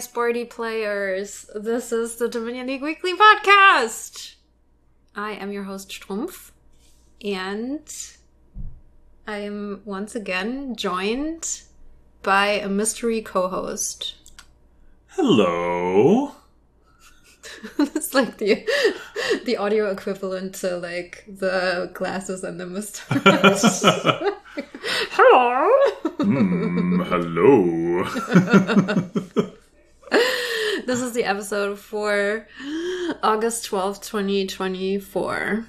sporty players. This is the Dominion League Weekly Podcast. I am your host, Strumpf, and I am once again joined by a mystery co-host. Hello. It's like the audio equivalent to like the glasses and the mustache. Hello. Hello. This is the episode for August 12th, 2024.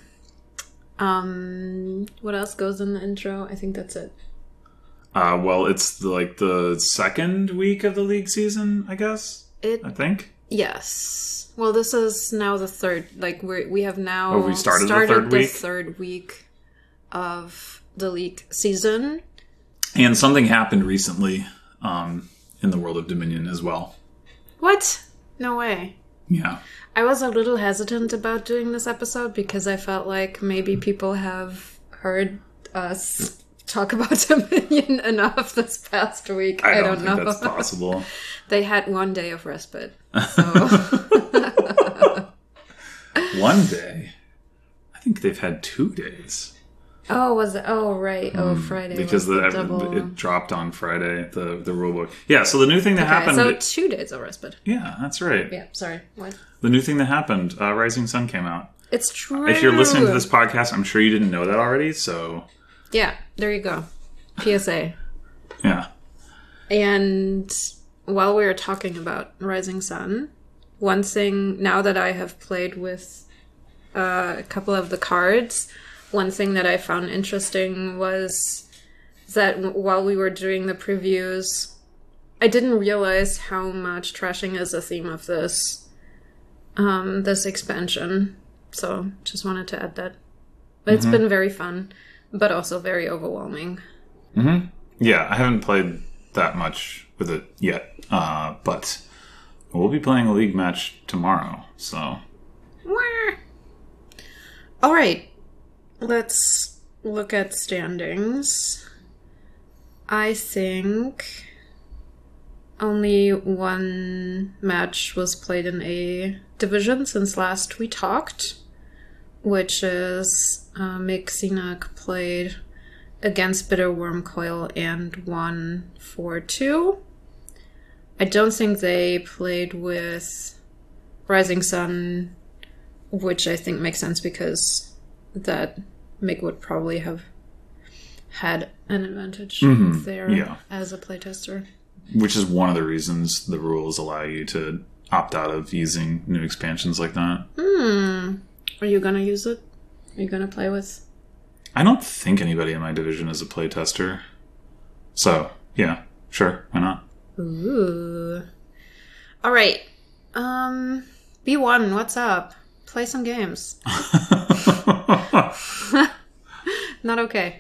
What else goes in the intro? I think that's it. Well, it's like the second week of the league season, I guess. I think. Yes. Well, this is now the third. Like we have now we started the third week of the league season. And something happened recently in the world of Dominion as well. What? No way. Yeah. I was a little hesitant about doing this episode because I felt like maybe people have heard us talk about Dominion enough this past week. I don't know. That's possible. They had 1 day of respite. So. 1 day? I think they've had 2 days. Oh, was it? Oh, right. Oh, Friday. Because it dropped on Friday, the rule book. Yeah, so the new thing that happened... So 2 days of respite. Yeah, that's right. Yeah, sorry. What? The new thing that happened, Rising Sun came out. It's true. If you're listening to this podcast, I'm sure you didn't know that already, so... Yeah, there you go. PSA. Yeah. And while we were talking about Rising Sun, one thing, now that I have played with a couple of the cards... One thing that I found interesting was that while we were doing the previews, I didn't realize how much trashing is a theme of this expansion. So just wanted to add that. It's been very fun, but also very overwhelming. Mm-hmm. Yeah, I haven't played that much with it yet, but we'll be playing a league match tomorrow, so... All right. Let's look at standings. I think only one match was played in a division since last we talked, which is Mick Cenac played against Bitter Worm Coil and won 4-2. I don't think they played with Rising Sun, which I think makes sense because that Mick would probably have had an advantage there as a playtester. Which is one of the reasons the rules allow you to opt out of using new expansions like that. Are you going to use it? Are you going to play with? I don't think anybody in my division is a playtester. So, yeah, sure, why not? Ooh. All right. B1, what's up? Play some games. Not okay.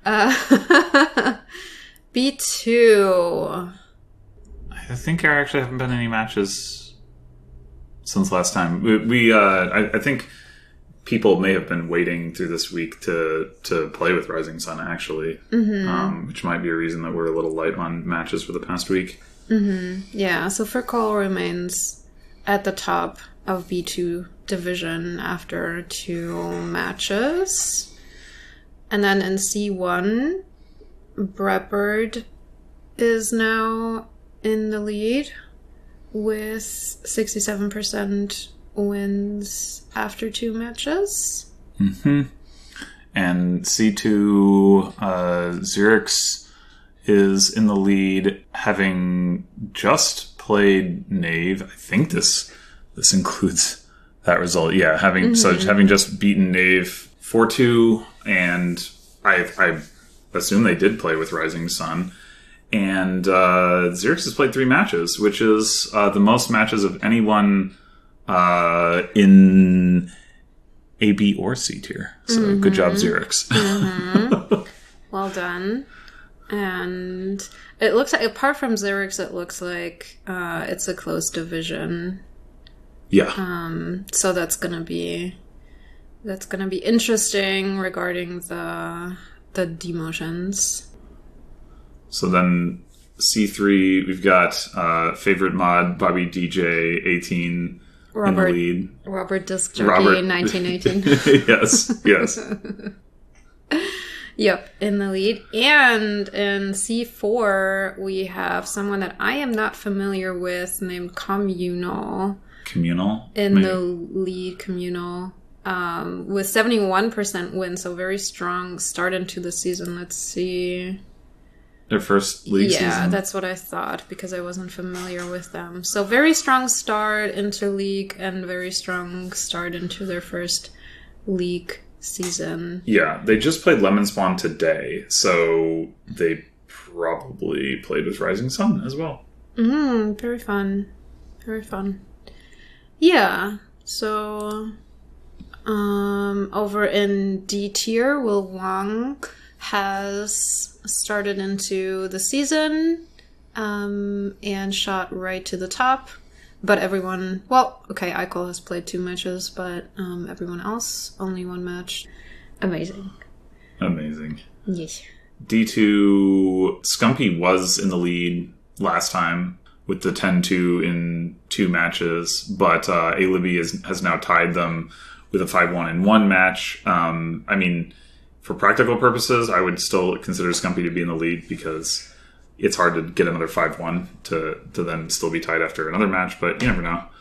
B2. I think there actually haven't been any matches since last time. I think people may have been waiting through this week to play with Rising Sun, actually. Which might be a reason that we're a little light on matches for the past week. Yeah, so Furcall remains at the top of B2 division after 2 matches. And then in C1, Brepard is now in the lead with 67% wins after 2 matches. And C2, Xerix is in the lead, having just played Knave. I think this includes that result. Yeah, having just beaten Knave 4-2, and I assume they did play with Rising Sun. And Xerix has played 3 matches, which is the most matches of anyone in A, B, or C tier. So good job, Xerix. Well done. And it looks like, apart from Xerix, it looks like it's a close division. Yeah. So that's gonna be interesting regarding the demotions. So then C3, we've got favorite mod, Bobby DJ 18 in the lead. Robert Disc Jockey 1918. Yes. Yep, in the lead. And in C4, we have someone that I am not familiar with named Communal. Communal? In the lead, Communal. With 71% win, so very strong start into the season. Let's see. Their first league season? Yeah, that's what I thought, because I wasn't familiar with them. So very strong start into league and very strong start into their first league season. Yeah, they just played Lemon Spawn today, so they probably played with Rising Sun as well. Very fun. Very fun. Yeah, so over in D tier, Will Wong has started into the season and shot right to the top. But everyone, Eichel has played 2 matches, but everyone else, only 1 match. Amazing. Yes. D2, Scumpy was in the lead last time with the 10-2 in 2 matches, but A-Libby has now tied them with a 5-1 in 1 match. I mean, for practical purposes, I would still consider Scumpy to be in the lead because it's hard to get another 5-1 to then still be tied after another match, but you never know.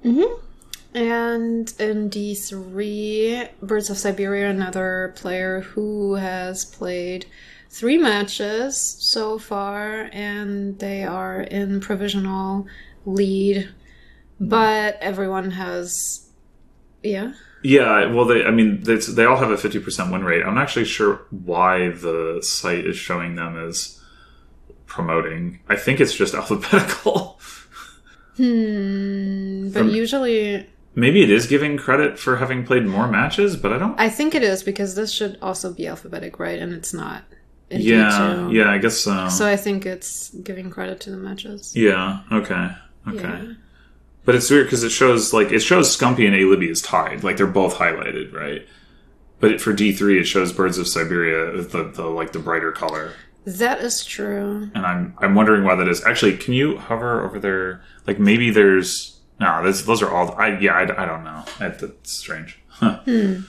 And in D3, Birds of Siberia, another player who has played 3 matches so far, and they are in provisional lead, but everyone has... Yeah? Yeah, well, they all have a 50% win rate. I'm not actually sure why the site is showing them as promoting. I think it's just alphabetical. But usually... Maybe it is giving credit for having played more matches, but I don't... I think it is, because this should also be alphabetic, right? And it's not. Yeah, I guess so. So I think it's giving credit to the matches. Yeah, okay. Yeah. But it's weird, because it shows Scumpy and A-Libby is tied. Like, they're both highlighted, right? But for D3, it shows Birds of Siberia with the brighter color. That is true. And I'm wondering why that is. Actually, can you hover over there? Like, maybe there's... No, those are all... I don't know. That's strange. Huh.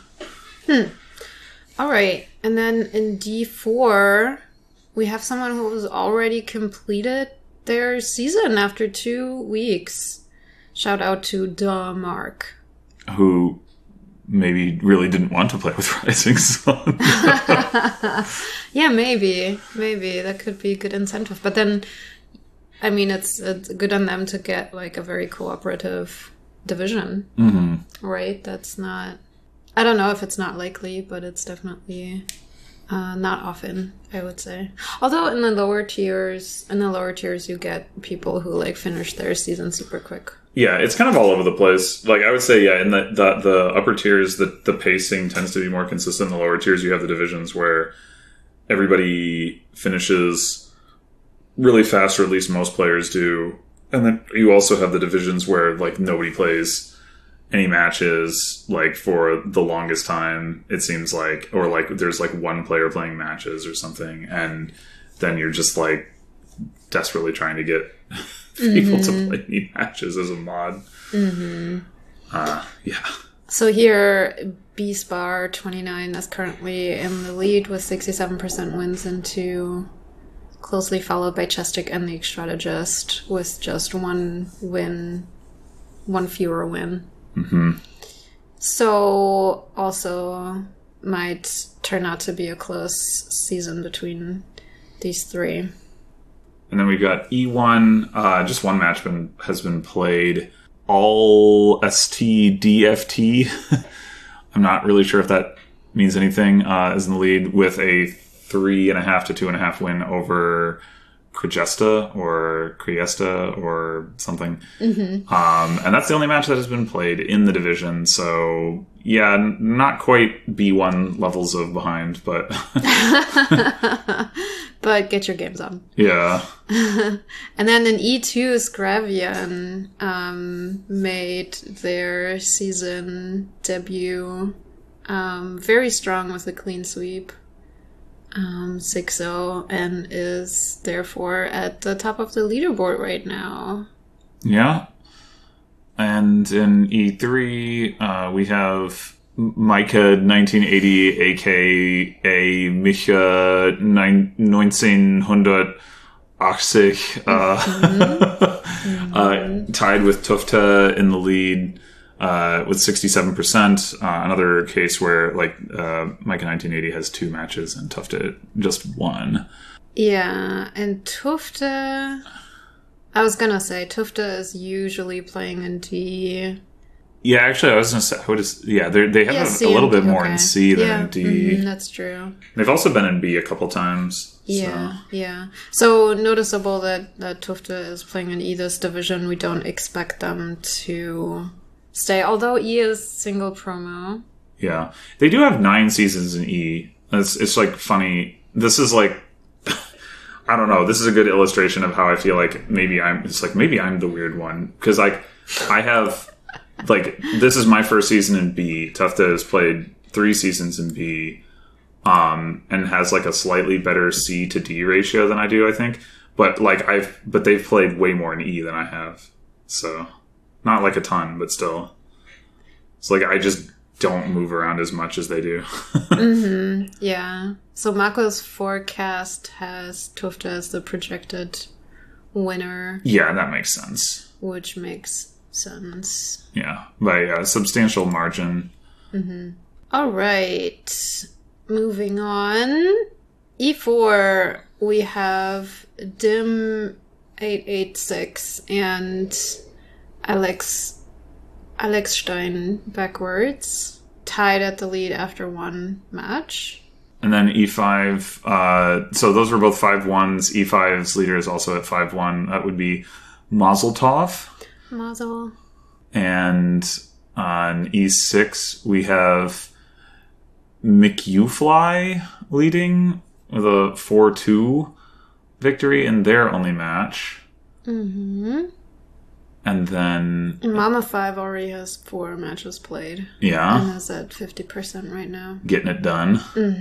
All right. And then in D4, we have someone who has already completed their season after 2 weeks. Shout out to Mark. Who maybe really didn't want to play with Rising Sun. Yeah, maybe. That could be a good incentive. But then, I mean, it's good on them to get like a very cooperative division. Right? That's not... I don't know if it's not likely, but it's definitely not often, I would say. Although in the lower tiers, you get people who like finish their season super quick. Yeah, it's kind of all over the place. Like, I would say, yeah, in the upper tiers, the pacing tends to be more consistent. In the lower tiers, you have the divisions where everybody finishes really fast, or at least most players do. And then you also have the divisions where, like, nobody plays any matches, like, for the longest time, it seems like. Or, like, there's, like, one player playing matches or something. And then you're just, like, desperately trying to get... people to play any matches as a mod. Yeah. So here, B-Spar 29 is currently in the lead with 67% wins into, closely followed by Chestic and the Strategist with just 1 win, 1 fewer win. So also might turn out to be a close season between these 3. And then we've got E1, just 1 match has been played. All STDFT. I'm not really sure if that means anything, is in the lead with a 3.5 to 2.5 win over Crigesta or something. And that's the only match that has been played in the division. So, yeah, not quite B1 levels of behind, but... But get your games on. Yeah. And then in E2, Scravian made their season debut very strong with a clean sweep. 6-0 and is therefore at the top of the leaderboard right now. Yeah. And in E3, we have Micah 1980, aka Micha 1980, tied with Tufta in the lead with 67%. Another case where Micah 1980 has 2 matches and Tufta just 1. Yeah, and Tufta... I was gonna say, Tufta is usually playing in D. Yeah, actually, I was gonna say, they have a little bit more in C than in D. That's true. They've also been in B a couple times. Yeah. So noticeable that Tufta is playing in E this division. We don't expect them to stay, although E is single promo. Yeah, they do have 9 seasons in E. It's like funny. This is like, I don't know. This is a good illustration of how I feel like maybe I'm the weird one, because I have this is my first season in B. Tufta has played 3 seasons in B, and has a slightly better C to D ratio than I do, I think. But they've played way more in E than I have, so not a ton, but still, it's I just don't move around as much as they do. Yeah. So Marco's forecast has Tufta as the projected winner. Yeah, that makes sense. Which makes sense. Yeah, by a substantial margin. All right. Moving on. E4, we have Dim 886 and Alex Stein backwards, tied at the lead after 1 match. And then E5, so those were both 5-1s. E5's leader is also at 5-1. That would be Mazel Tov. Mazel. And on E6, we have McUfly leading with a 4-2 victory in their only match. And then Mama 5 already has 4 matches played. Yeah. And is at 50% right now. Getting it done.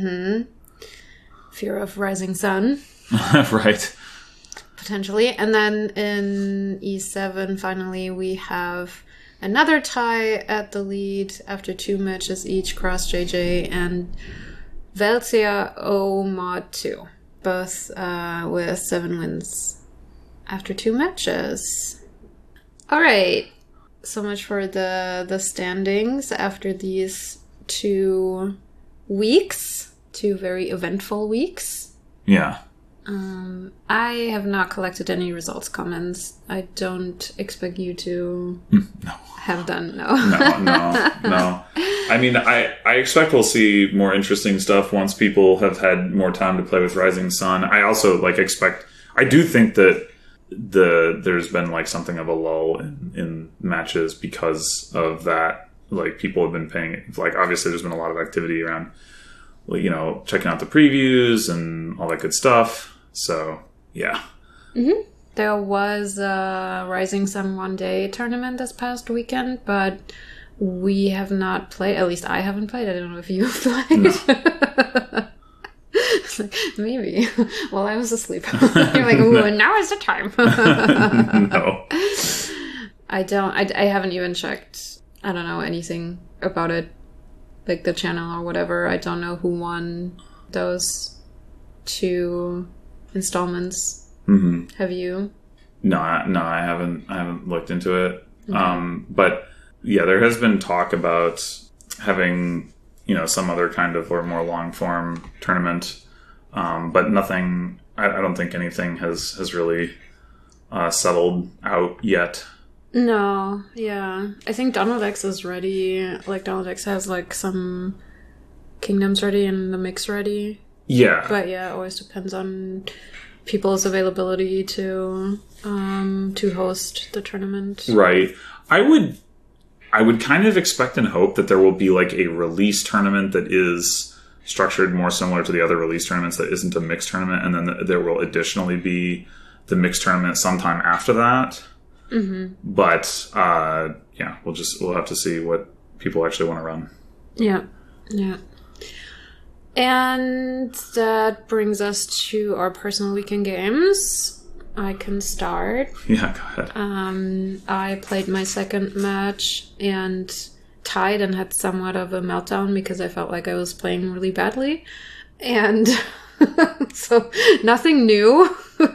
Fear of Rising Sun. Right. Potentially. And then in E7, finally, we have another tie at the lead after 2 matches each, Cross JJ and Velcia O Mod 2. Both with 7 wins after 2 matches. All right, so much for the standings after these 2 weeks, 2 very eventful weeks. Yeah. I have not collected any results comments. I don't expect you to have done. No. No. I mean, I expect we'll see more interesting stuff once people have had more time to play with Rising Sun. I also I do think that there's been something of a lull in matches because of that. People have been paying, obviously there's been a lot of activity around, checking out the previews and all that good stuff. So, yeah. There was a Rising Sun 1-day tournament this past weekend, but we have not played. At least I haven't played. I don't know if you've played. No. Maybe. While I was asleep. You're ooh, now is the time. No. I haven't even checked. I don't know anything about it. The channel or whatever. I don't know who won those 2 installments. Have you? No, I haven't looked into it. But yeah, there has been talk about having, some other kind of or more long form tournament. But nothing, I don't think anything has really settled out yet. No, yeah. I think Donald X is ready. Donald X has some kingdoms ready and the mix ready. Yeah. But yeah, it always depends on people's availability to host the tournament. Right. I would kind of expect and hope that there will be a release tournament that is structured more similar to the other release tournaments that isn't a mixed tournament, and then there will additionally be the mixed tournament sometime after that. But yeah, we'll have to see what people actually want to run. Yeah. And that brings us to our personal weekend games. I can start. Yeah, go ahead. I played my second match and tied and had somewhat of a meltdown because I felt like I was playing really badly. And so nothing new.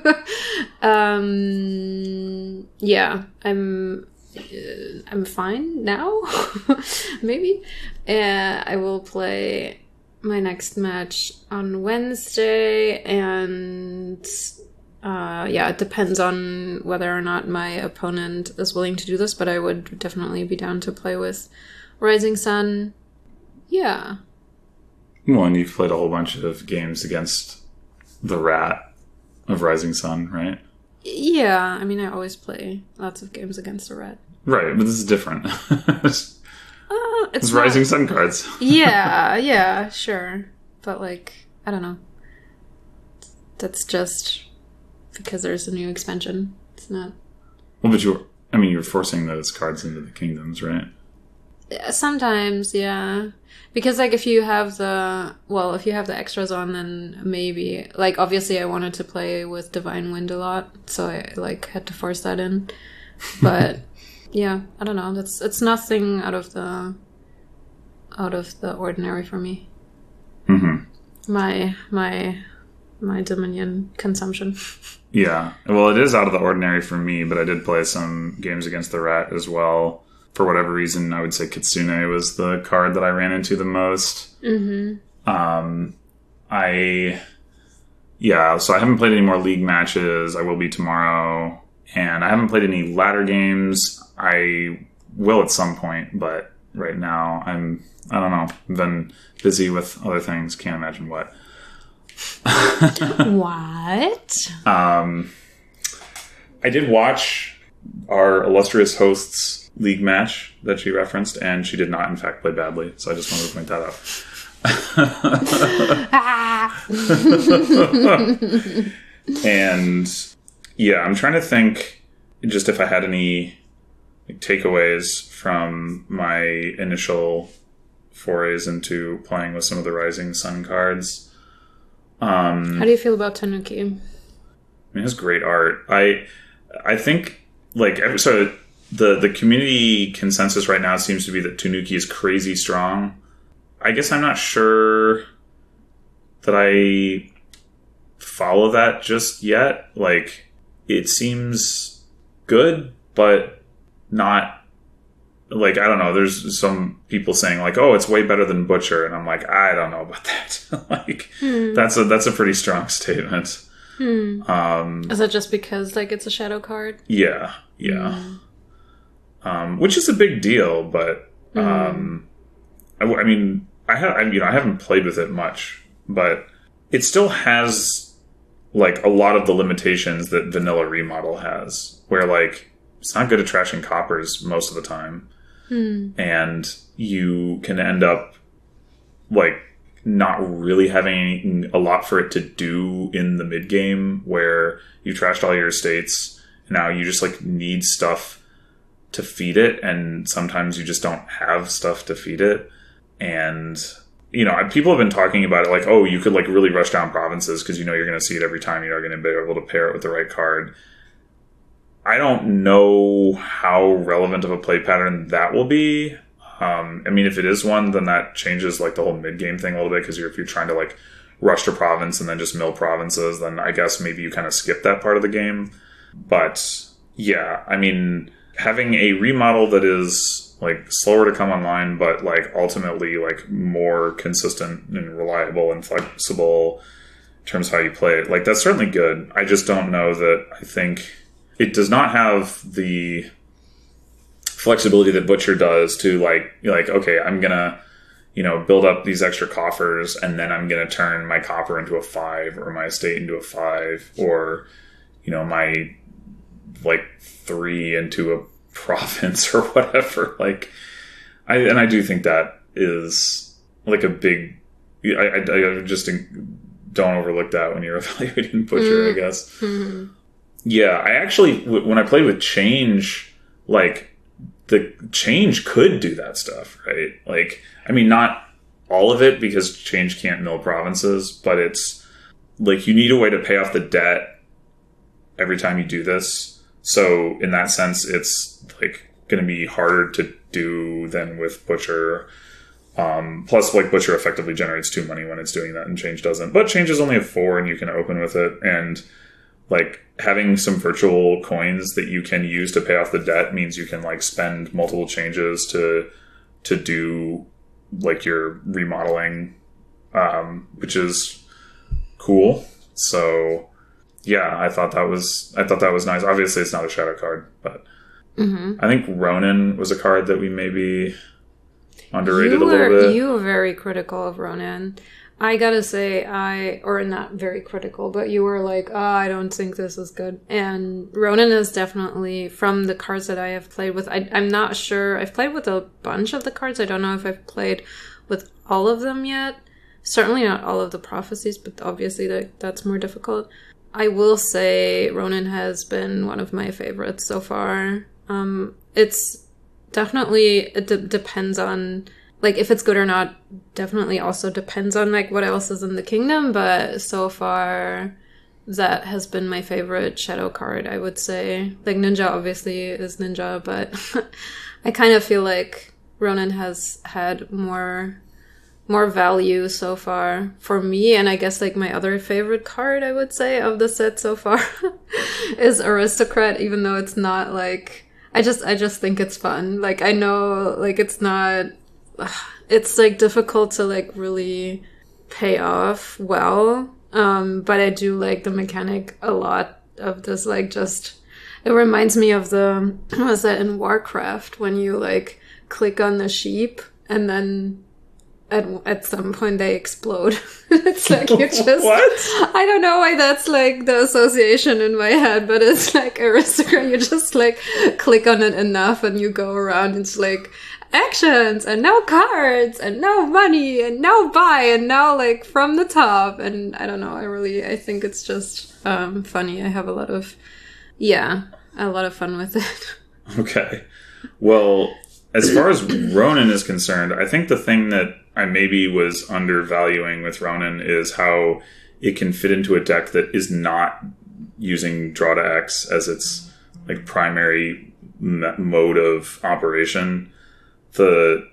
Yeah, I'm fine now. Maybe. I will play my next match on Wednesday, and yeah, it depends on whether or not my opponent is willing to do this, but I would definitely be down to play with Rising Sun. Yeah. Well, and you've played a whole bunch of games against the Rat of Rising Sun, right? Yeah, I mean, I always play lots of games against the Rat. Right, but this is different. It's not... Rising Sun cards. yeah, sure. But, like, I don't know. That's just because there's a new expansion. It's not... Well, but you're forcing those cards into the kingdoms, right? Sometimes, yeah. Because, like, if you have the extras on, then maybe... Like, obviously I wanted to play with Divine Wind a lot, so I, like, had to force that in. But, yeah, I don't know. It's nothing out of the ordinary for me. Mm-hmm. My Dominion consumption. Yeah. Well, it is out of the ordinary for me, but I did play some games against the Rat as well. For whatever reason, I would say Kitsune was the card that I ran into the most. Mm-hmm. So I haven't played any more league matches. I will be tomorrow. And I haven't played any ladder games. I will at some point, but right now I don't know. I've been busy with other things. Can't imagine what. What? I did watch our illustrious host's league match that she referenced, and she did not, in fact, play badly. So I just wanted to point that out. And yeah, I'm trying to think just if I had any takeaways from my initial forays into playing with some of the Rising Sun cards. How do you feel about Tanuki? I mean, it has great art. I think, like, so the community consensus right now seems to be that Tanuki is crazy strong. I guess I'm not sure that I follow that just yet. Like, it seems good, but not... Like, I don't know, there's some people saying, like, oh, it's way better than Butcher, and I'm like, I don't know about that. Like, that's a pretty strong statement. Is that just because, like, it's a shadow card? Yeah. Which is a big deal, but I mean, I haven't played with it much, but it still has, like, a lot of the limitations that vanilla remodel has, where, like, it's not good at trashing coppers most of the time. And you can end up, like, not really having a lot for it to do in the mid game, where you trashed all your estates. Now you just, like, need stuff to feed it, and sometimes you just don't have stuff to feed it. And, you know, people have been talking about it, like, oh, you could, like, really rush down provinces because you know you're going to see it every time. You're going to be able to pair it with the right card. I don't know how relevant of a play pattern that will be. I mean, if it is one, then that changes, like, the whole mid-game thing a little bit, because if you're trying to, like, rush to province and then just mill provinces, then I guess maybe you kind of skip that part of the game. But, yeah, I mean, having a remodel that is, like, slower to come online, but, like, ultimately, like, more consistent and reliable and flexible in terms of how you play it, like, that's certainly good. I just don't know that I think... It does not have the flexibility that Butcher does to, like, okay, I'm going to, you know, build up these extra coffers, and then I'm going to turn my copper into a 5 or my estate into a 5, or, you know, my, like, 3 into a province or whatever. Like, I do think that is, like, a big... I just don't overlook that when you're evaluating Butcher, I guess. Mm-hmm. Yeah, I actually, when I played with Change, like, the Change could do that stuff, right? Like, I mean, not all of it because change can't mill provinces, but it's like you need a way to pay off the debt every time you do this. So in that sense, it's like going to be harder to do than with Butcher. Plus, like, Butcher effectively generates 2 money when it's doing that, and Change doesn't. But Change is only a 4, and you can open with it. And, like, having some virtual coins that you can use to pay off the debt means you can, like, spend multiple changes to do, like, your remodeling, which is cool. So, yeah, I thought that was nice. Obviously, it's not a shadow card, but I think Ronin was a card that we maybe underrated a little bit. You were very critical of Ronin. I gotta say, or not very critical, but you were like, oh, I don't think this is good. And Ronin is definitely, from the cards that I have played with, I'm not sure. I've played with a bunch of the cards. I don't know if I've played with all of them yet. Certainly not all of the prophecies, but obviously that's more difficult. I will say Ronin has been one of my favorites so far. It's definitely, it depends on, like, if it's good or not, definitely also depends on, like, what else is in the kingdom, but so far, that has been my favorite shadow card, I would say. Like, Ninja obviously is Ninja, but I kind of feel like Ronin has had more value so far for me, and I guess, like, my other favorite card, I would say, of the set so far is Aristocrat, even though it's not, like, I just think it's fun. Like, I know, like, it's not, it's, like, difficult to, like, really pay off well. But I do like the mechanic a lot of this, like, just, it reminds me of the, what was that in Warcraft, when you, like, click on the sheep and then at some point they explode. It's like you just... What? I don't know why that's, like, the association in my head, but it's like Aristocrat. You just, like, click on it enough and you go around. It's like actions and now cards and now money and now buy and now, like, from the top. And I don't know. I think it's just funny. I have a lot of fun with it. Okay. Well, as far as Ronin is concerned, I think the thing that I maybe was undervaluing with Ronin is how it can fit into a deck that is not using Draw to X as its, like, primary mode of operation. I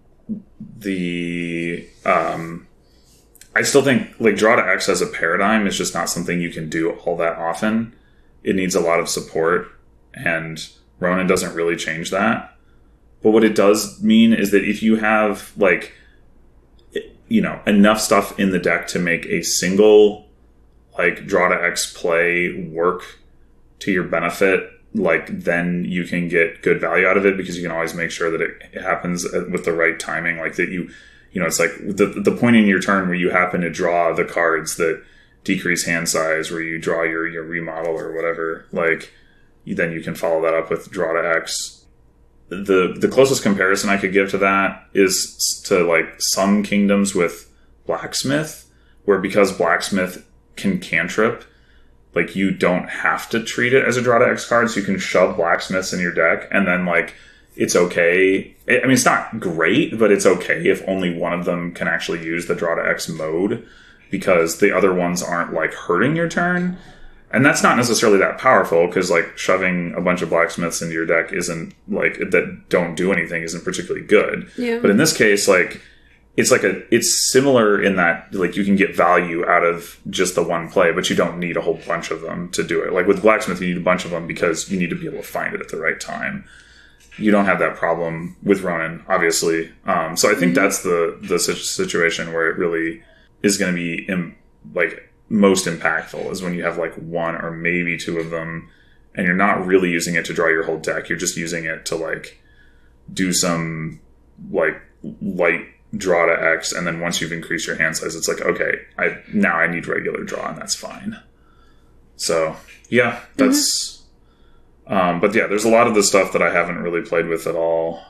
still think, like, Draw to X as a paradigm is just not something you can do all that often. It needs a lot of support, and Ronin doesn't really change that. But what it does mean is that if you have, like, you know, enough stuff in the deck to make a single, like, Draw to X play work to your benefit, like, then you can get good value out of it, because you can always make sure that it happens with the right timing. Like, that you know, it's like the point in your turn where you happen to draw the cards that decrease hand size, where you draw your remodel or whatever, like, then you can follow that up with Draw to X. The closest comparison I could give to that is to, like, some kingdoms with Blacksmith, where because Blacksmith can cantrip, like, you don't have to treat it as a Draw to X card, so you can shove Blacksmiths in your deck, and then, like, it's okay. I mean, it's not great, but it's okay if only one of them can actually use the Draw to X mode, because the other ones aren't, like, hurting your turn. And that's not necessarily that powerful, because, like, shoving a bunch of Blacksmiths into your deck isn't, like, that don't do anything isn't particularly good. Yeah. But in this case, like, it's similar in that, like, you can get value out of just the one play, but you don't need a whole bunch of them to do it. Like, with Blacksmith, you need a bunch of them because you need to be able to find it at the right time. You don't have that problem with Ronin, obviously. So I think that's the situation where it really is going to be, like, most impactful, is when you have, like, one or maybe two of them, and you're not really using it to draw your whole deck. You're just using it to, like, do some, like, light draw to X, and then once you've increased your hand size, it's like, okay, now I need regular draw, and that's fine. So, yeah, that's... but yeah, there's a lot of the stuff that I haven't really played with at all.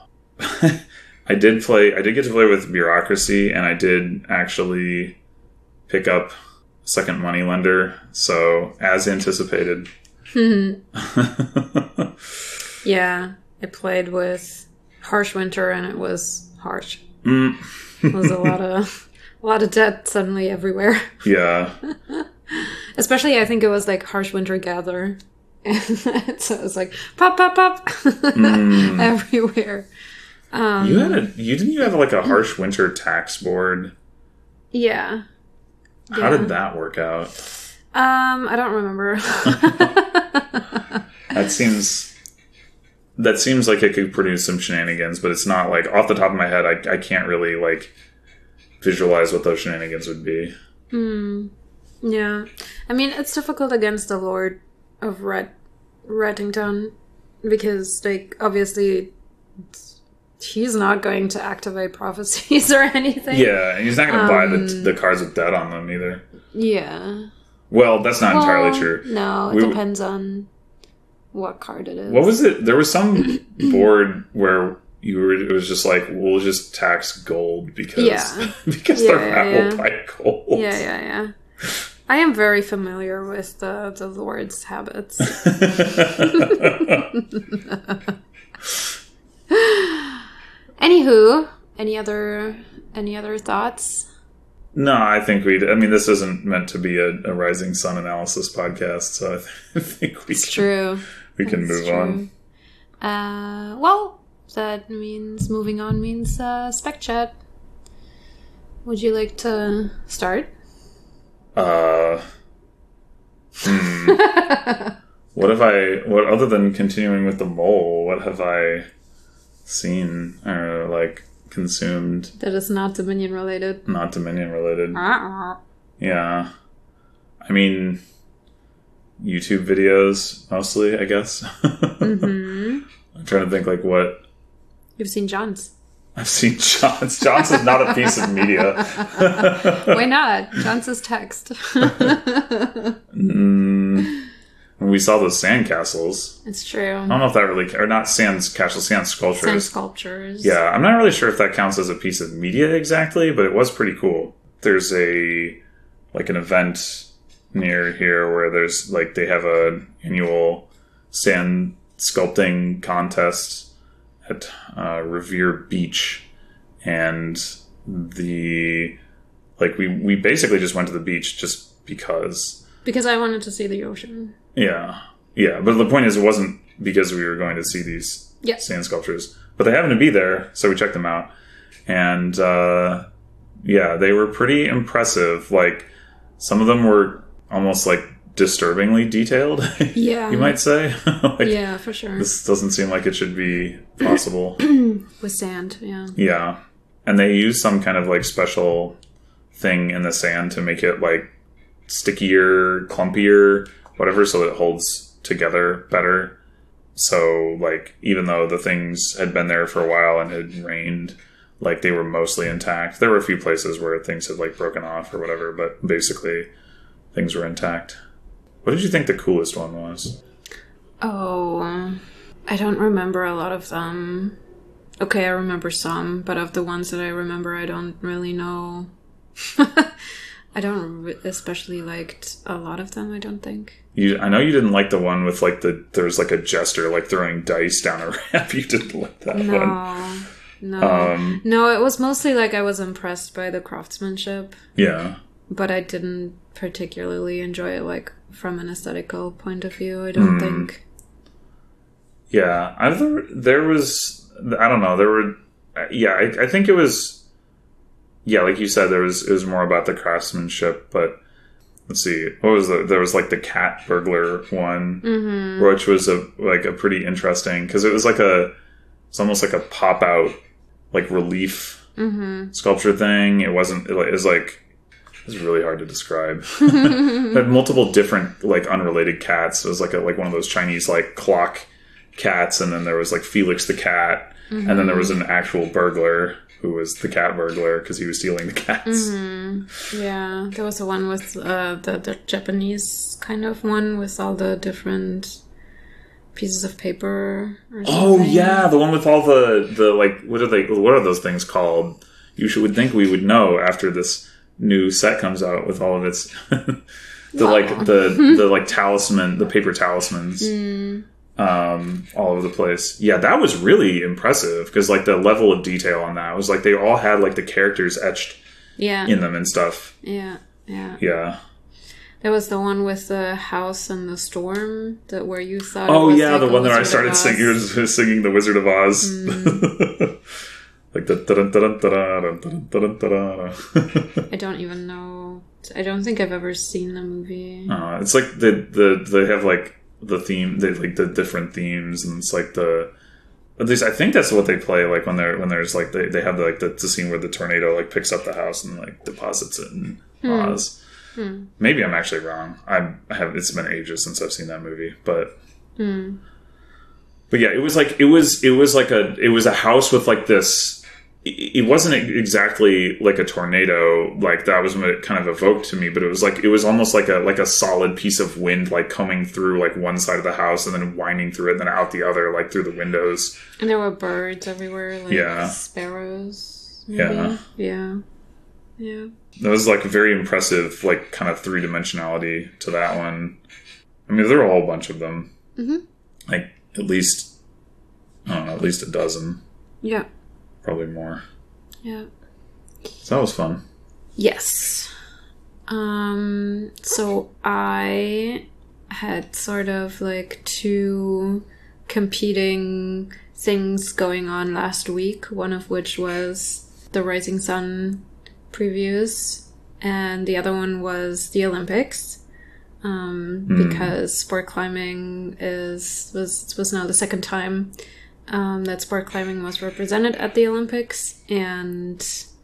I did get to play with Bureaucracy, and I did actually pick up Second Moneylender, so as anticipated. Yeah, I played with Harsh Winter, and it was harsh. There's a lot of debt suddenly everywhere. Yeah. Especially, I think it was like Harsh Winter Gather. And so it was like pop, pop, pop everywhere. Didn't you have like a Harsh Winter tax board? Yeah. How did that work out? I don't remember. That seems like it could produce some shenanigans, but it's not like off the top of my head. I can't really like visualize what those shenanigans would be. Yeah, I mean it's difficult against the Lord of Rettington because, like, obviously he's not going to activate prophecies or anything. Yeah, and he's not going to buy the cards with debt on them either. Yeah. Well, that's not entirely true. No, it depends on what card it is. What was it? There was some board where it was just like, we'll just tax gold because they're raffled by gold. Yeah. I am very familiar with the Lord's habits. Anywho, any other thoughts? No, I think this isn't meant to be a Rising Sun analysis podcast, so I think we can move on. Well, that means moving on means spec chat. Would you like to start? What other than continuing with the mole, what have I seen or like consumed that is not Dominion related? Not Dominion related. Yeah. I mean, YouTube videos mostly, I guess. I'm trying to think like what. You've seen John's. I've seen John's. John's is not a piece of media. Why not? John's is text. We saw those sandcastles. It's true. I don't know if that really... Or not sandcastles, sand sculptures. Sand sculptures. Yeah, I'm not really sure if that counts as a piece of media exactly, but it was pretty cool. There's an event near here where there's, like, they have an annual sand sculpting contest at Revere Beach. And we basically just went to the beach just because... Because I wanted to see the ocean. Yeah. But the point is, it wasn't because we were going to see these sand sculptures. But they happened to be there, so we checked them out. And, they were pretty impressive. Like, some of them were almost, like, disturbingly detailed, yeah. you might say. Yeah, for sure. This doesn't seem like it should be possible. With sand, yeah. Yeah. And they used some kind of, like, special thing in the sand to make it, like, stickier, clumpier, whatever, so it holds together better. So, like, even though the things had been there for a while and it had rained, like, they were mostly intact. There were a few places where things had, like, broken off or whatever, but basically things were intact. What did you think the coolest one was? Oh, I don't remember a lot of them. Okay, I remember some, but of the ones that I remember, I don't really know. I don't especially liked a lot of them, I don't think. I know you didn't like the one with, like, there's, like, a jester, like, throwing dice down a ramp. You didn't like that one. No, it was mostly, like, I was impressed by the craftsmanship. Yeah. But I didn't particularly enjoy it, like, from an aesthetical point of view, I don't think. Yeah. There was... I don't know. There were... Yeah, I think it was... Yeah, like you said, it was more about the craftsmanship, but let's see, there was like the cat burglar one, which was a pretty interesting, because it was it's almost like a pop out, like, relief sculpture thing. It was really hard to describe. It had multiple different, like, unrelated cats. It was like one of those Chinese, like, clock cats, and then there was, like, Felix the cat, and then there was an actual burglar who was the cat burglar because he was stealing the cats. Yeah, there was the one with the Japanese kind of one with all the different pieces of paper or something. Oh yeah, the one with all the like, what are those things called? You would think we would know after this new set comes out with all of its the talisman, the paper talismans. all over the place. Yeah, that was really impressive because like the level of detail on that was like they all had like the characters etched in them and stuff. Yeah. There was the one with the house and the storm that where you thought. Oh it was yeah, like the one that I started singing the Wizard of Oz. Like the I don't even know. I don't think I've ever seen the movie. It's like they have like the theme, they like the different themes, and it's like at least I think that's what they play like when there's like they have like the scene where the tornado like picks up the house and like deposits it in Oz. Maybe I'm actually wrong. It's been ages since I've seen that movie, but yeah, it was a house with like this. It wasn't exactly like a tornado, like that was what it kind of evoked to me, but it was almost like a solid piece of wind like coming through like one side of the house and then winding through it and then out the other, like through the windows. And there were birds everywhere, like sparrows. Maybe. Yeah. That was like very impressive, like kind of three-dimensionality to that one. I mean, there were a whole bunch of them. Like at least a dozen. Yeah. Probably more. Yeah. So that was fun. Yes. So I had sort of like two competing things going on last week, one of which was the Rising Sun previews, and the other one was the Olympics. Because sport climbing was now the second time that sport climbing was represented at the Olympics, and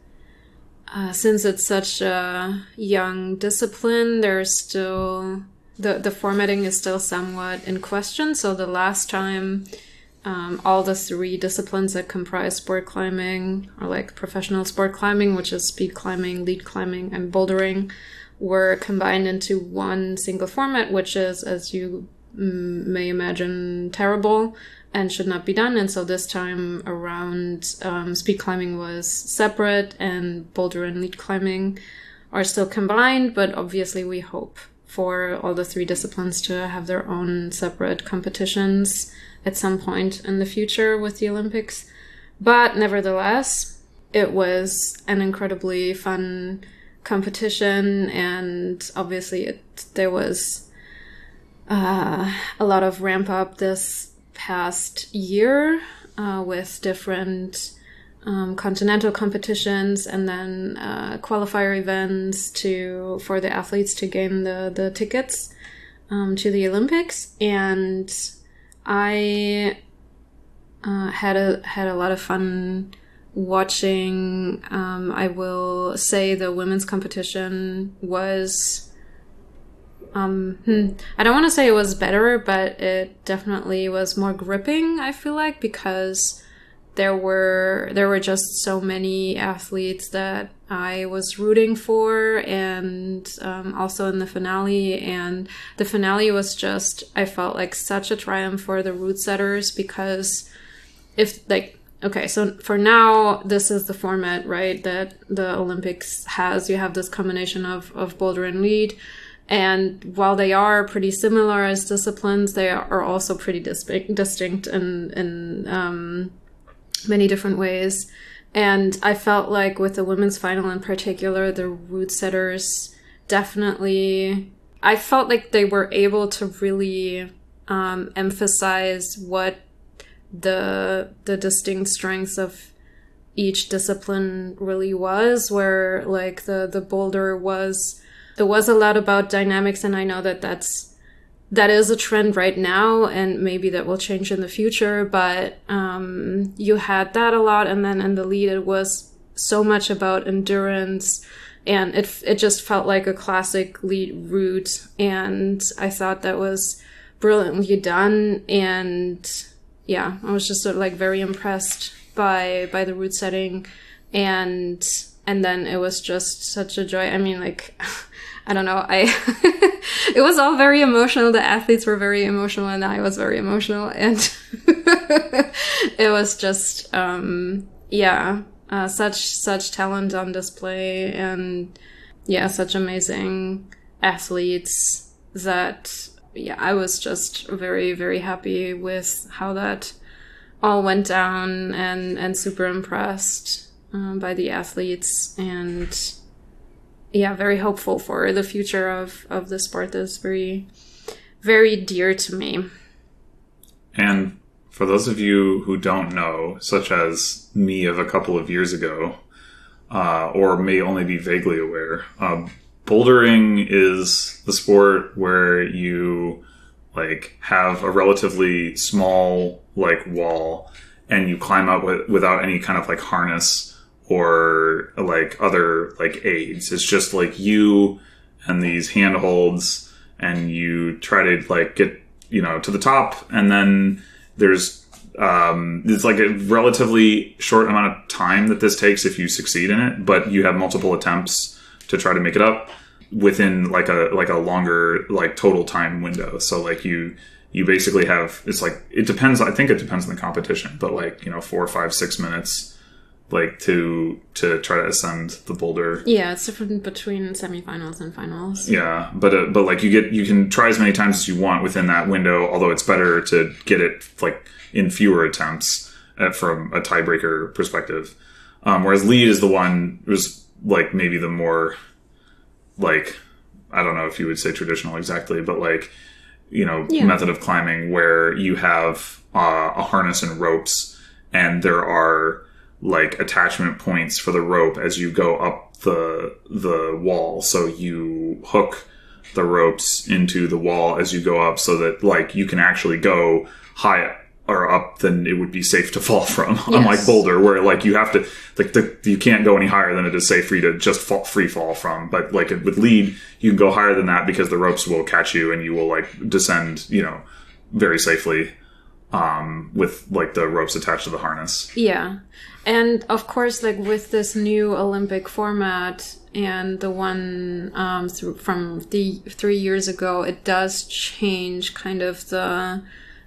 since it's such a young discipline, there's still the formatting is still somewhat in question. So the last time all the three disciplines that comprise sport climbing, or like professional sport climbing, which is speed climbing, lead climbing, and bouldering, were combined into one single format, which is, as you may imagine, terrible and should not be done. And so this time around, speed climbing was separate and boulder and lead climbing are still combined, but obviously we hope for all the three disciplines to have their own separate competitions at some point in the future with the Olympics. But nevertheless, it was an incredibly fun competition, and obviously there was a lot of ramp up this past year with different continental competitions and then qualifier events for the athletes to gain the tickets to the Olympics. And I had a lot of fun watching. I will say the women's competition was I don't want to say it was better, but it definitely was more gripping, I feel like, because there were just so many athletes that I was rooting for, and also in the finale. And the finale was just, I felt like such a triumph for the route setters, because okay, so for now, this is the format, right, that the Olympics has. You have this combination of boulder and lead. And while they are pretty similar as disciplines, they are also pretty distinct in many different ways. And I felt like with the women's final in particular, the route setters definitely, I felt like they were able to really emphasize what the distinct strengths of each discipline really was, where like the boulder was, there was a lot about dynamics, and I know that that is a trend right now, and maybe that will change in the future, but you had that a lot. And then in the lead, it was so much about endurance, and it just felt like a classic lead route, and I thought that was brilliantly done. And yeah, I was just sort of like very impressed by the route setting, and then it was just such a joy. I mean, like, I don't know, it was all very emotional. The athletes were very emotional, and I was very emotional, and it was just such talent on display, and yeah, such amazing athletes that yeah, I was just very, very happy with how that all went down, and super impressed by the athletes, and yeah, very hopeful for the future of the sport. That's very, very dear to me. And for those of you who don't know, such as me of a couple of years ago, or may only be vaguely aware, bouldering is the sport where you like have a relatively small like wall and you climb up without any kind of like harness or like other like aids. It's just like you and these handholds, and you try to like get, you know, to the top, and then there's it's like a relatively short amount of time that this takes if you succeed in it, but you have multiple attempts to try to make it up within like a longer like total time window. So like you basically have, it's like, it depends, I think it depends on the competition, but like, you know, 4, 5, 6 minutes like to try to ascend the boulder. Yeah, it's different between semifinals and finals. Yeah, but like you can try as many times as you want within that window, although it's better to get it like in fewer attempts from a tiebreaker perspective. Whereas lead is the one, was like maybe the more like, I don't know if you would say traditional exactly, but like, you know, method of climbing where you have a harness and ropes, and there are like attachment points for the rope as you go up the wall. So you hook the ropes into the wall as you go up, so that like you can actually go high or up than it would be safe to fall from. Yes. Unlike boulder, where like you have to like you can't go any higher than it is safe for you to just free fall from. But like with lead, you can go higher than that because the ropes will catch you and you will like descend, you know, very safely with like the ropes attached to the harness. Yeah. And of course, like with this new Olympic format and the one from the 3 years ago, it does change kind of the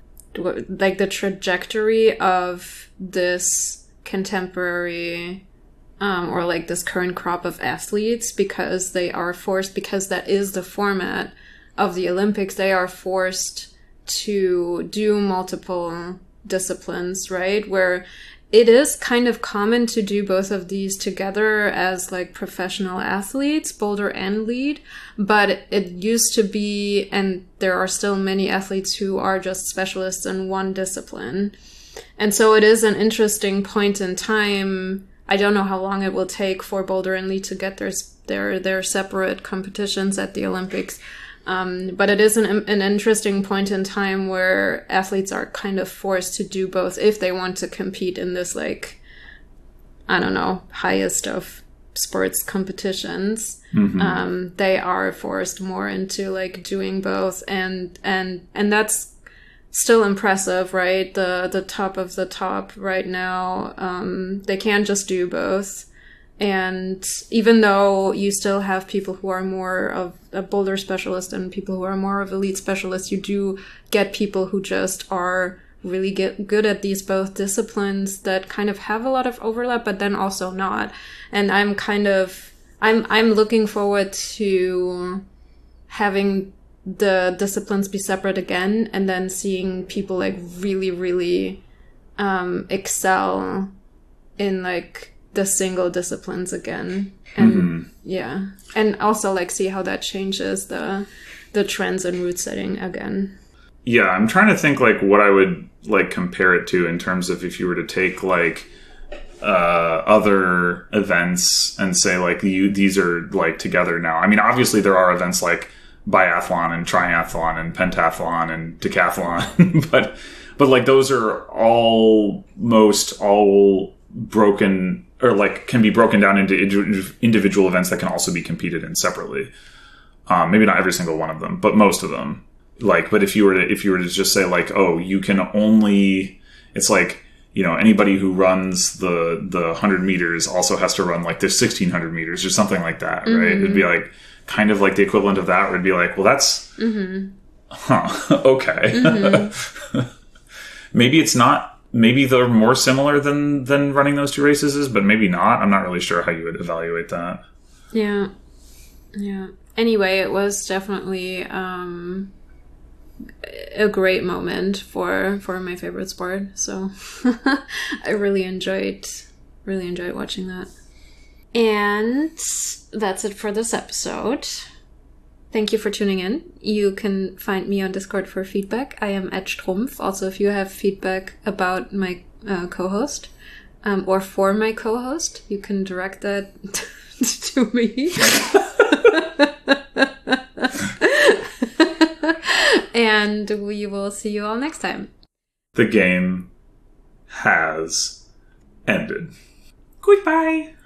trajectory of this contemporary or like this current crop of athletes, because they are forced, because that is the format of the Olympics, they are forced to do multiple disciplines, right? Where it is kind of common to do both of these together as like professional athletes, boulder and lead, but it used to be, and there are still many athletes who are just specialists in one discipline. And so it is an interesting point in time. I don't know how long it will take for boulder and lead to get their separate competitions at the Olympics. But it is an interesting point in time where athletes are kind of forced to do both if they want to compete in this, like, I don't know, highest of sports competitions. Mm-hmm. They are forced more into like doing both, and that's still impressive, right? The top of the top right now, they can't just do both. And even though you still have people who are more of a boulder specialist and people who are more of elite specialists, you do get people who just are really good at these both disciplines that kind of have a lot of overlap, but then also not. And I'm looking forward to having the disciplines be separate again, and then seeing people like really, really excel in like the single disciplines again. And yeah, and also like see how that changes the trends in route setting again. Yeah, I'm trying to think like what I would like compare it to in terms of if you were to take like other events and say like these are like together now. I mean, obviously there are events like biathlon and triathlon and pentathlon and decathlon, but like those are almost all broken, or like can be broken down into individual events that can also be competed in separately. Maybe not every single one of them, but most of them. Like, but if you were to just say like, oh, you can only, it's like, you know, anybody who runs the 100 meters also has to run like the 1600 meters or something like that, right? Mm-hmm. It'd be like kind of like the equivalent of that, where it'd be like, well, that's, okay. Mm-hmm. Maybe it's not. Maybe they're more similar than running those two races is, but maybe not. I'm not really sure how you would evaluate that. Yeah. Anyway, it was definitely a great moment for my favorite sport. So I really enjoyed watching that. And that's it for this episode. Thank you for tuning in. You can find me on Discord for feedback. I am @Strumpf. Also, if you have feedback about my co-host or for my co-host, you can direct that to me. And we will see you all next time. The game has ended. Goodbye.